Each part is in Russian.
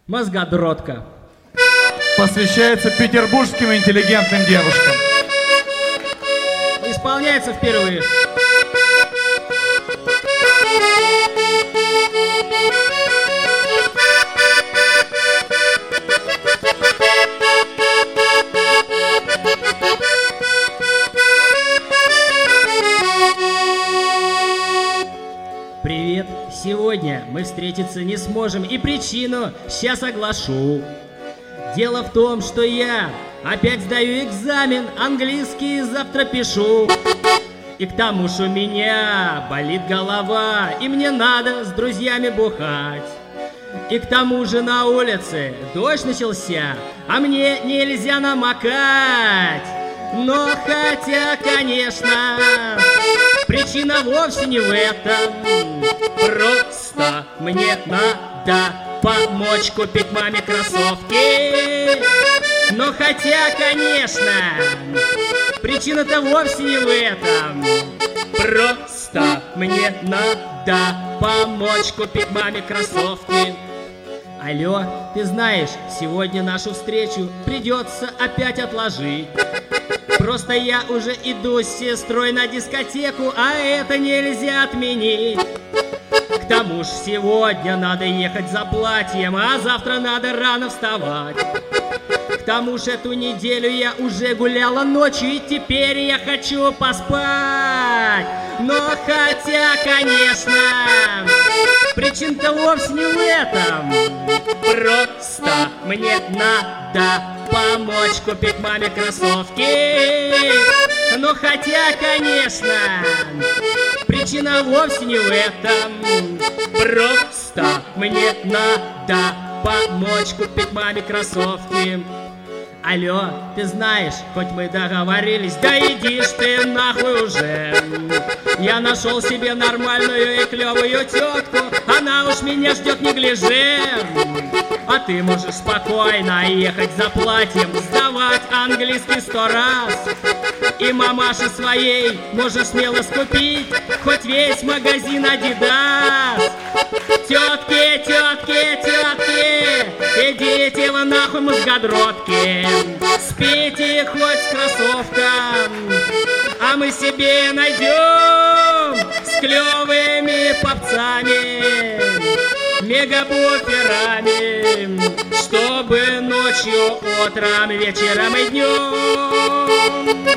Мозгодротка. Посвящается петербургским интеллигентным девушкам. Исполняется впервые. Привет! Сегодня мы встретиться не сможем, и причину сейчас оглашу. Дело в том, что я опять сдаю экзамен, английский завтра пишу. И к тому же у меня болит голова, и мне надо с друзьями бухать. И к тому же на улице дождь начался, а мне нельзя намокать. Но хотя, конечно, причина вовсе не в этом. Просто мне надо помочь купить маме кроссовки. Но хотя, конечно, причина-то вовсе не в этом. Просто мне надо помочь купить маме кроссовки. Алло, ты знаешь, сегодня нашу встречу придется опять отложить. Просто я уже иду с сестрой на дискотеку, а это нельзя отменить. К тому же сегодня надо ехать за платьем, а завтра надо рано вставать. К тому же эту неделю я уже гуляла ночью, и теперь я хочу поспать. Но хотя, конечно, причин-то вовсе не в этом. Просто мне надо помочь купить маме кроссовки. Но хотя, конечно, причина вовсе не в этом. Просто мне надо помочь купить маме кроссовки. Алло, ты знаешь, хоть мы договорились, да иди ж ты нахуй уже. Я нашел себе нормальную и клевую тетку, она уж меня ждет не гляже. А ты можешь спокойно ехать за платьем, сдавать английский 100 раз. И мамаше своей можешь смело скупить хоть весь магазин Adidas. Тетки, тетки, тетки, идите вы нахуй, мозгодротки. Спите хоть с кроссовком, а мы себе найдем с клевыми попцами, мегабуферами, чтобы ночью, утром, вечером и днем.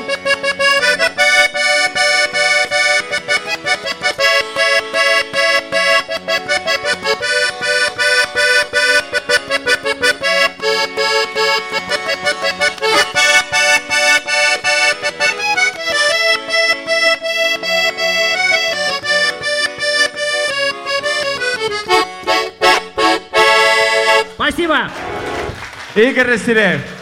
Спасибо! Игорь Растеряев.